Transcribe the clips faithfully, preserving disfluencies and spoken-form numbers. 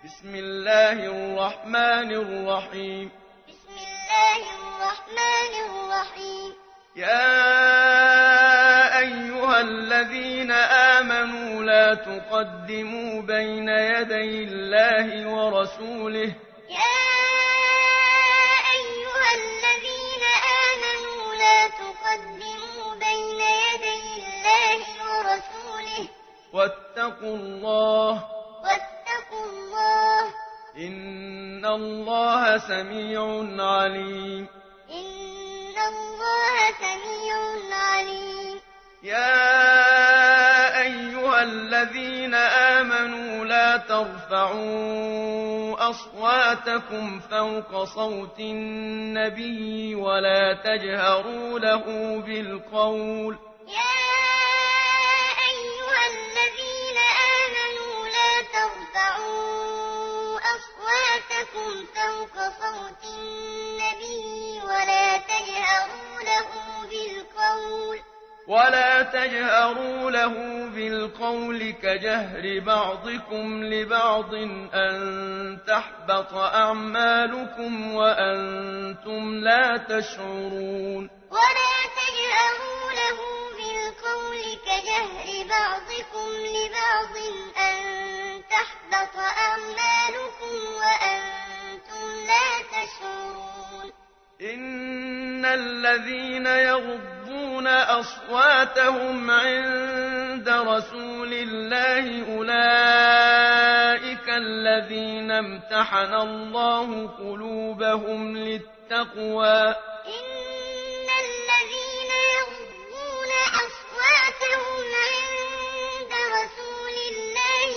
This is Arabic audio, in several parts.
بسم الله الرحمن الرحيم بسم الله الرحمن الرحيم يا أيها الذين آمنوا لا تقدموا بين يدي الله ورسوله يا أيها الذين آمنوا لا تقدموا بين يدي الله ورسوله واتقوا الله واتقوا الله إن الله سميع عليم إن الله سميع عليم يا أيها الذين آمنوا لا ترفعوا أصواتكم فوق صوت النبي ولا تجهروا له بالقول يا أيها الذين آمنوا لا ترفعوا أصواتكم فوق صوت النبي ولا تجهروا له بالقول ولا تجهروا له بالقول كجهر بعضكم لبعض أن تحبط أعمالكم وأنتم لا تشعرون ولا تجهروا له بالقول كجهر بعضكم لبعض أن تحبط أعمالكم وأنتم لا تشعرون إن الذين يغضون أصواتهم عند رسول الله أولئك الذين امتحن الله قلوبهم للتقوى إن الذين يغضون أصواتهم عند رسول الله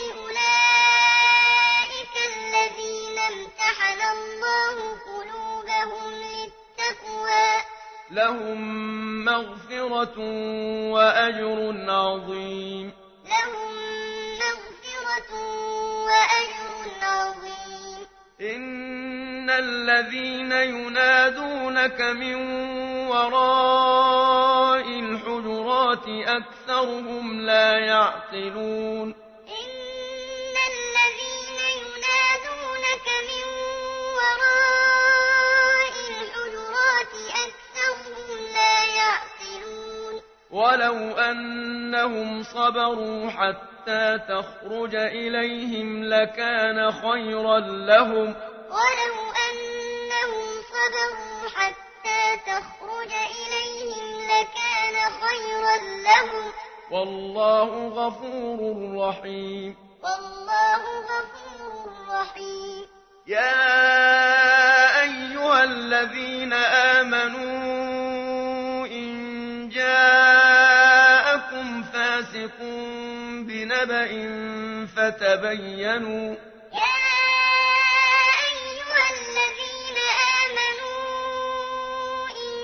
أولئك الذين امتحن الله قلوبهم للتقوى لهم مغفرة وأجر عظيم لهم مغفرة وأجر عظيم إن الذين ينادونك من وراء الحجرات أكثرهم لا يعقلون إن الذين ينادونك من وراء الحجرات أكثرهم لا يعقلون ولو أنهم صبروا حتى تخرج إليهم لكان خيرا لهم ولو أنهم صبروا حتى تخرج إليهم لكان خيرا لهم والله غفور رحيم والله غفور رحيم يا أيها الذين آمنوا إن جاءكم فاسق بنبأ فتبينوا يا أيها الذين آمنوا إن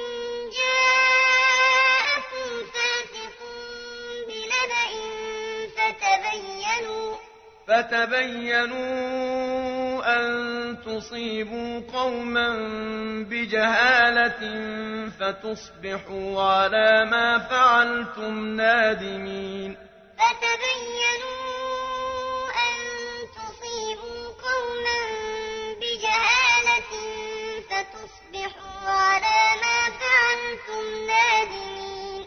جاءكم فاسق بنبأ فتبينوا فتبينوا أن تصيبوا قوما بجهالة فتصبحوا على ما فعلتم نادمين فتبينوا أن تصيبوا قوما بجهالة فتصبحوا على ما فعلتم نادمين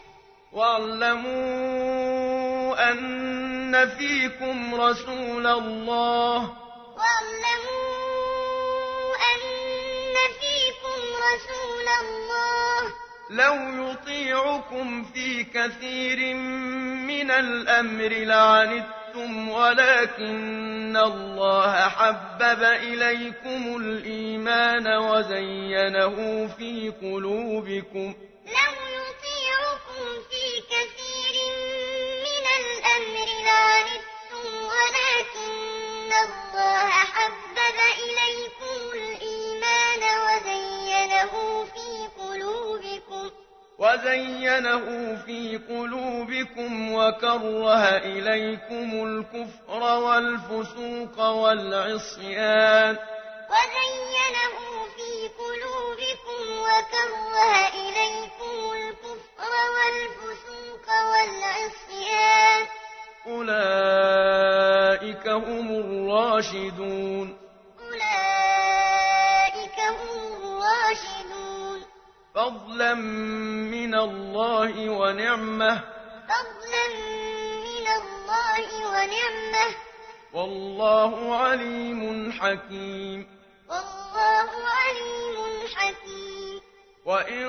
واعلموا أن فيكم رسول الله واعلموا أن فيكم رسول الله لو يطيعكم في كثير من الأمر لعنتم ولكن الله حبب إليكم الإيمان وزينه في قلوبكم لو يطيعكم في كثير من الأمر لعنتم ولكن الله حبب إليكم الإيمان وزينه في قلوبكم وزينه في قلوبكم وكره إليكم الكفر والفسوق والعصيان وزينه في قلوبكم وكره إليكم الكفر والفسوق والعصيان أولئك هم الراشدون أولئك هم الراشدون فضلا من الله ونعمة فضلا من الله ونعمة والله عليم حكيم والله عليم حكيم وإن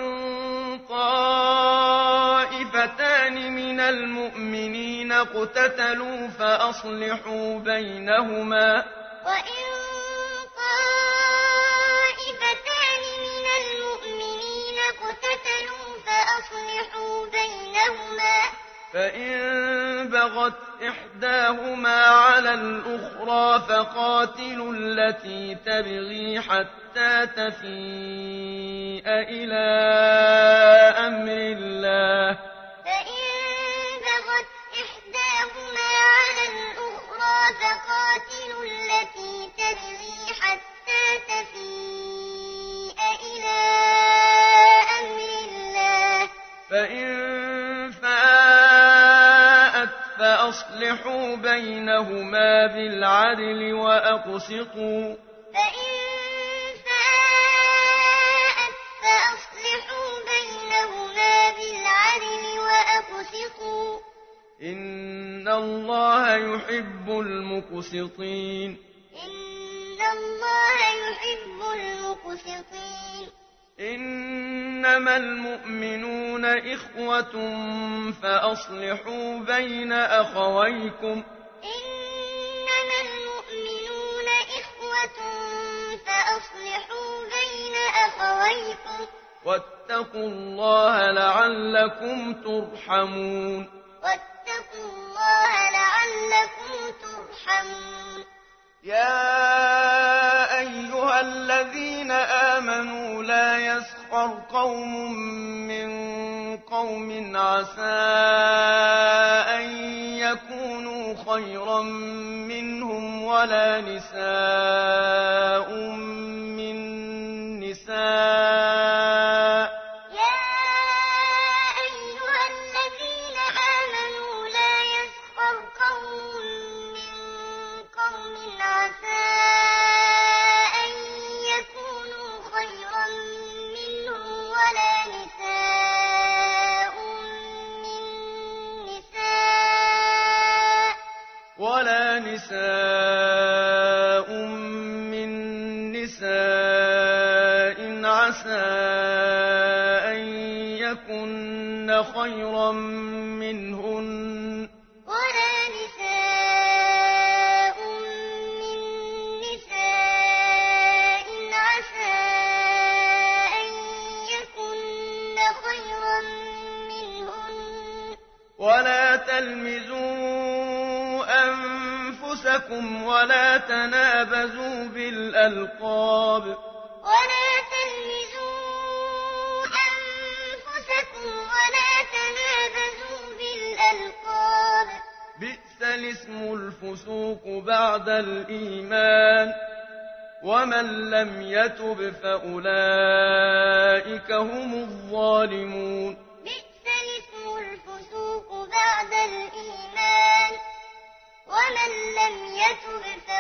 طائفتان من المؤمنين اقتتلوا فأصلحوا بينهما وإن طائفتان من المؤمنين اقتتلوا فأصلحوا بينهما فإن بغت إحداهما على الأخرى فقاتلوا التي تبغي حتى تفيء إلى أمر الله فإن بغت إحداهما على الأخرى فقاتلوا التي تبغي حتى تفيء إلى أمر الله فإن فاءت فأصلحوا بينهما بالعدل وأقسطوا فإن فاءت فأصلحوا بينهما بالعدل وأقسطوا إن الله يحب المقسطين إن الله يحب المقسطين إنما المؤمنون إخوة فأصلحوا بين أخويكم إنما المؤمنون إخوة فأصلحوا بين أخويكم واتقوا الله لعلكم ترحمون واتقوا الله لعلكم ترحمون يا أيها الذين آمنوا لا يسخر قوم من قوم عسى أن يكونوا خيرا منهم ولا نساء من نساء يا أيها الذين آمنوا لا يسخر قوم من قوم عسى أن يكونوا خيرا منهم ولا نساء من نساء ولا نساء من نساء عسى أن يكن خيرا منهن ولا نساء من نساء عسى أن يكن خيرا منهن ولا تلمزوا أنفسكم ولا تنابزوا بالألقاب ولا تلمزوا أنفسكم ولا تنابزوا بالألقاب بئس الاسم الفسوق بعد الإيمان ومن لم يتب فأولئك هم الظالمون بئس الاسم الفسوق بعد الإيمان ومن لم يتب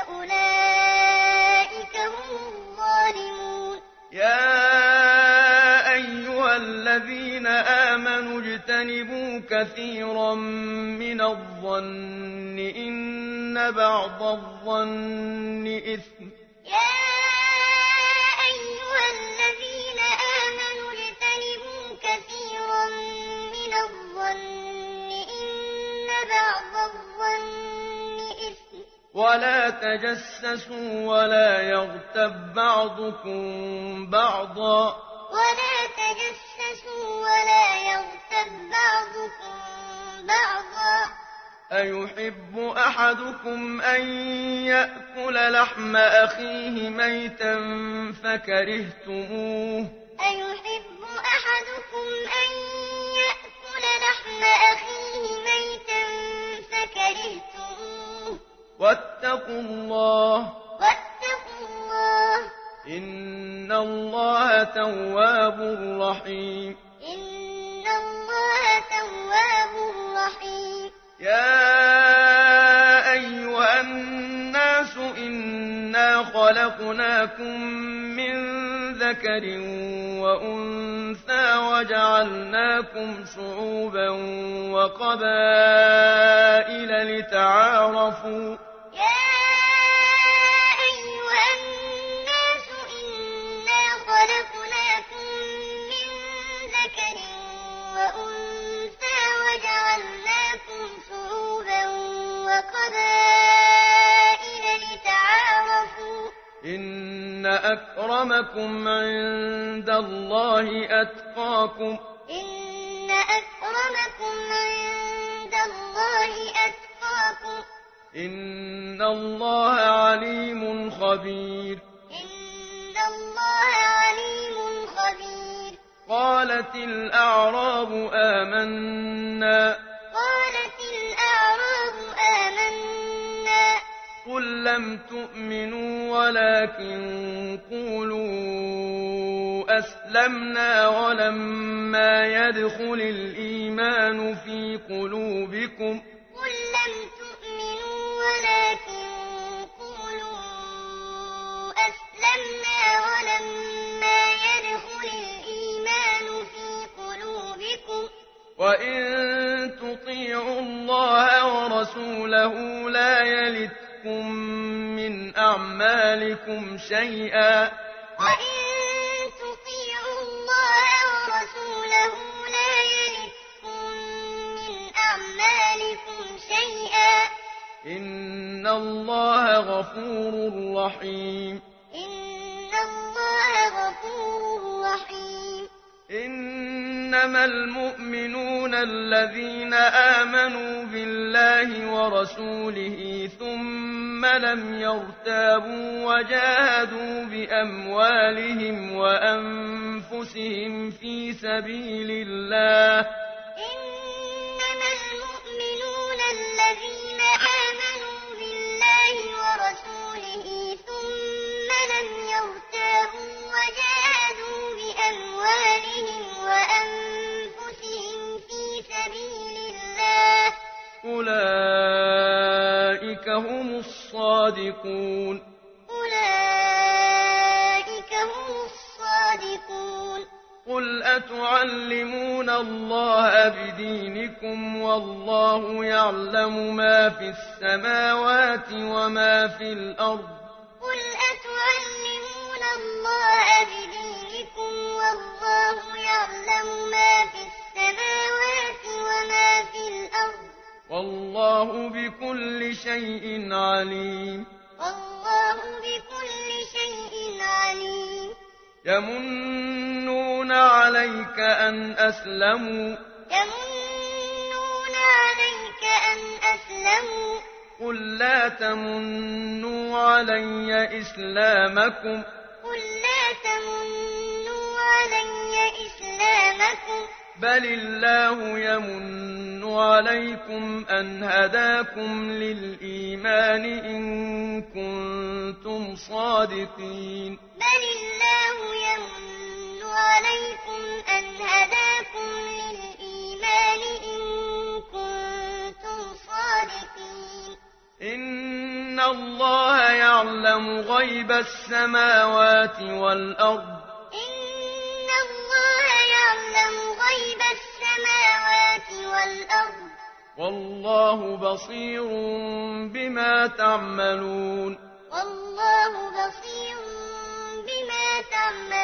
فأولئك هم الظالمون يا أيها الذين آمنوا اجتنبوا كثيرا من الظن إن بعض الظن إثم يا أيها الذين آمنوا اجتنبوا كثيرا من الظن إن بعض الظن إثم ولا تجسسوا ولا يغتب بعضكم بعضا ولا تجسسوا ولا يغتب بعضكم بعضا أيحب أحدكم أن يأكل لحم أخيه ميتا فكرهتموه أيحب أحدكم أن يأكل لحم أخيه ميتا فكرهتموه واتقوا الله واتقوا الله إن الله تواب رحيم إن الله تواب رحيم يا خلقناكم من ذكر وأنثى وجعلناكم شعوبا وقبائل لتعارفوا يا أيها الناس إنا خلقناكم من ذكر وأنثى وجعلناكم شعوبا وقبائل لتعارفوا إن أكرمكم عند الله أتقاكم إن أكرمكم عند الله أتقاكم إن الله عليم خبير إن الله عليم خبير قالت الأعراب آمنا قالت الأعراب آمنا قل لم تؤمنوا ولكن قولوا أسلمنا ولما يدخل الإيمان في قلوبكم قل لم تؤمنوا ولكن قولوا أسلمنا ولما يدخل الإيمان في قلوبكم وإن تطيعوا الله ورسوله لا يلتكم من أعمالكم شيئا وإن تطيعوا الله ورسوله لا يلتكم من أعمالكم شيئا إن الله غفور رحيم إن الله غفور رحيم إنما المؤمنون الذين آمنوا بالله ورسوله ثم لم يرتابوا وجاهدوا بأموالهم وأنفسهم في سبيل الله إنما المؤمنون الذين آمنوا بالله ورسوله ثم لم يرتابوا وجاهدوا بأموالهم وأنفسهم في سبيل الله أولئك هم الصادقون أولئك هم الصادقون قل أتعلمون الله بدينكم والله يعلم ما في السماوات وما في الأرض قل أتعلمون الله بدينكم والله يعلم ما في السماوات وما في الأرض والله بكل شيء عليم والله بكل شيء عليم يمنون عليك أن أسلموا يمنون عليك أن أسلموا قل لا تمنوا علي إسلامكم قل لا تمنوا علي إسلامكم بل الله يمن عليكم أن هداكم للإيمان إن كنتم صادقين بل الله يمن عليكم أن هداكم للإيمان إن كنتم صادقين إن الله يعلم غيب السماوات والأرض إن الله يعلم غيب السماوات والأرض والله بصير بما تعملون والله بصير بما تعملون